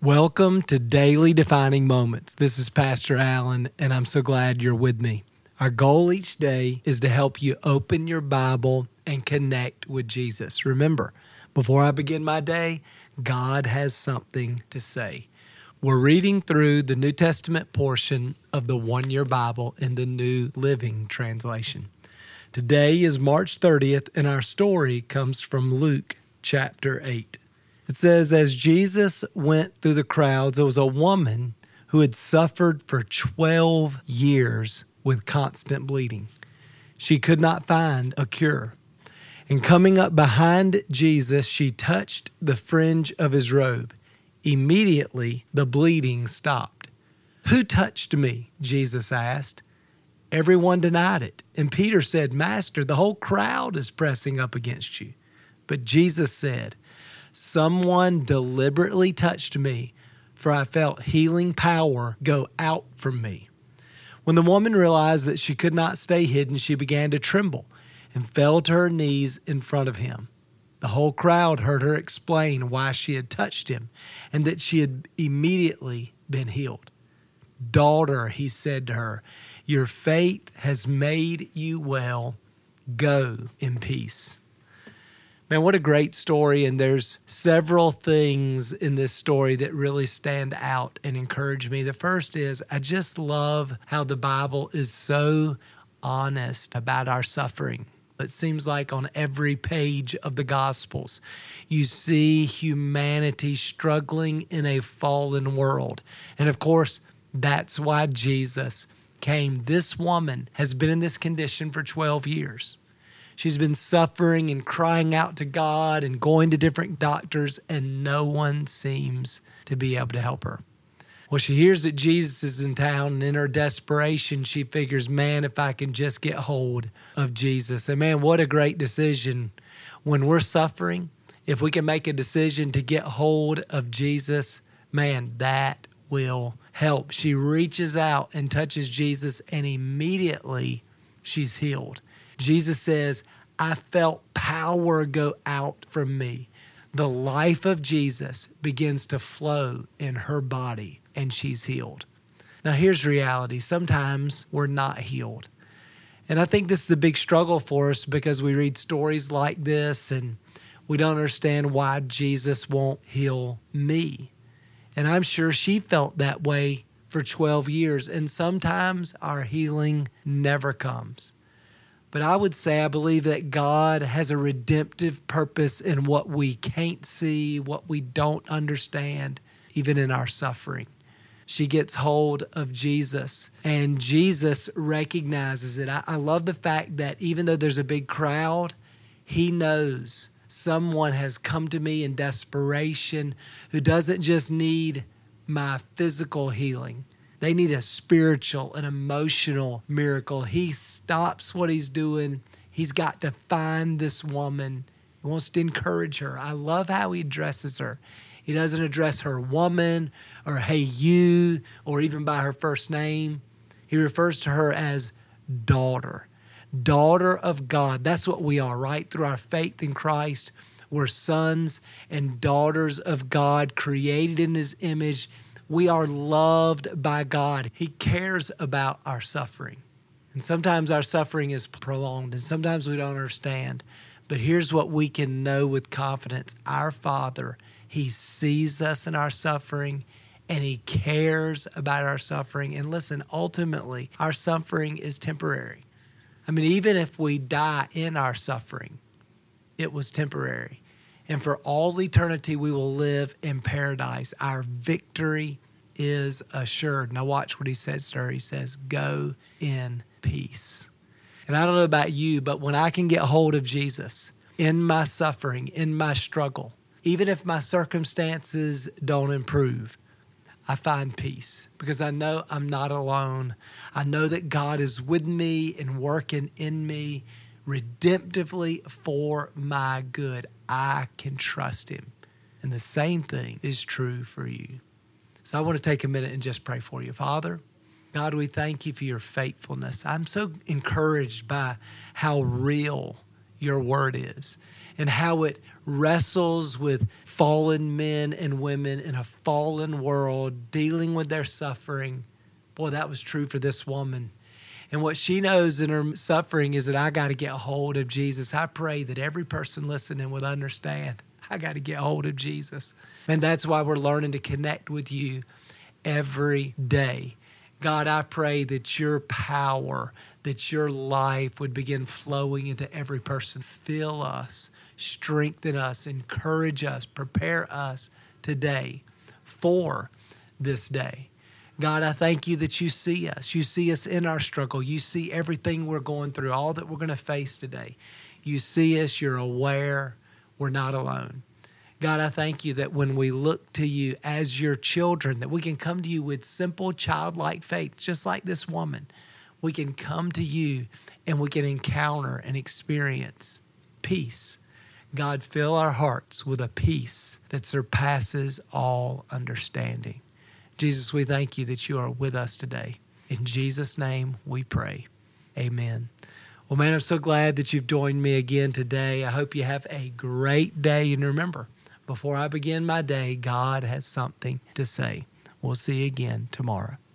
Welcome to Daily Defining Moments. This is Pastor Allen, and I'm so glad you're with me. Our goal each day is to help you open your Bible and connect with Jesus. Remember, before I begin my day, God has something to say. We're reading through the New Testament portion of the One-Year Bible in the New Living Translation. Today is March 30th, and our story comes from Luke chapter 8. It says, as Jesus went through the crowds, there was a woman who had suffered for 12 years with constant bleeding. She could not find a cure. And coming up behind Jesus, she touched the fringe of his robe. Immediately, the bleeding stopped. "Who touched me?" Jesus asked. Everyone denied it. And Peter said, "Master, the whole crowd is pressing up against you." But Jesus said, "Someone deliberately touched me, for I felt healing power go out from me." When the woman realized that she could not stay hidden, she began to tremble and fell to her knees in front of him. The whole crowd heard her explain why she had touched him and that she had immediately been healed. "Daughter," he said to her, "your faith has made you well. Go in peace." Man, what a great story, and there's several things in this story that really stand out and encourage me. The first is I just love how the Bible is so honest about our suffering. It seems like on every page of the Gospels, you see humanity struggling in a fallen world. And of course, that's why Jesus came. This woman has been in this condition for 12 years. She's been suffering and crying out to God and going to different doctors, and no one seems to be able to help her. Well, she hears that Jesus is in town, and in her desperation, she figures, man, if I can just get hold of Jesus. And man, what a great decision when we're suffering. If we can make a decision to get hold of Jesus, man, that will help. She reaches out and touches Jesus, and immediately she's healed. Jesus says, "I felt power go out from me." The life of Jesus begins to flow in her body, and she's healed. Now, here's reality. Sometimes we're not healed. And I think this is a big struggle for us because we read stories like this and we don't understand why Jesus won't heal me. And I'm sure she felt that way for 12 years. And sometimes our healing never comes. But I would say I believe that God has a redemptive purpose in what we can't see, what we don't understand, even in our suffering. She gets hold of Jesus, and Jesus recognizes it. I love the fact that even though there's a big crowd, he knows someone has come to me in desperation who doesn't just need my physical healing. They need a spiritual and emotional miracle. He stops what he's doing. He's got to find this woman. He wants to encourage her. I love how he addresses her. He doesn't address her woman or hey you or even by her first name. He refers to her as daughter. Daughter of God. That's what we are, right? Through our faith in Christ, we're sons and daughters of God, created in his image. We are loved by God. He cares about our suffering. And sometimes our suffering is prolonged, and sometimes we don't understand. But here's what we can know with confidence. Our Father, he sees us in our suffering, and he cares about our suffering. And listen, ultimately, our suffering is temporary. I mean, even if we die in our suffering, it was temporary. And for all eternity, we will live in paradise. Our victory is assured. Now watch what he says to her. He says, "Go in peace." And I don't know about you, but when I can get hold of Jesus in my suffering, in my struggle, even if my circumstances don't improve, I find peace because I know I'm not alone. I know that God is with me and working in me redemptively for my good. I can trust him. And the same thing is true for you. So I want to take a minute and just pray for you. Father, God, we thank you for your faithfulness. I'm so encouraged by how real your word is. and how it wrestles with fallen men and women in a fallen world, dealing with their suffering. Boy, that was true for this woman. And what she knows in her suffering is that I got to get a hold of Jesus. I pray that every person listening would understand, I got to get a hold of Jesus. And that's why we're learning to connect with you every day. God, I pray that your power, that your life would begin flowing into every person. Fill us, strengthen us, encourage us, prepare us today for this day. God, I thank you that you see us. You see us in our struggle. You see everything we're going through, all that we're going to face today. You see us. You're aware. We're not alone. God, I thank you that when we look to you as your children, that we can come to you with simple childlike faith, just like this woman. We can come to you and we can encounter and experience peace. God, fill our hearts with a peace that surpasses all understanding. Jesus, we thank you that you are with us today. In Jesus' name we pray. Amen. Well, man, I'm so glad that you've joined me again today. I hope you have a great day. And remember, before I begin my day, God has something to say. We'll see you again tomorrow.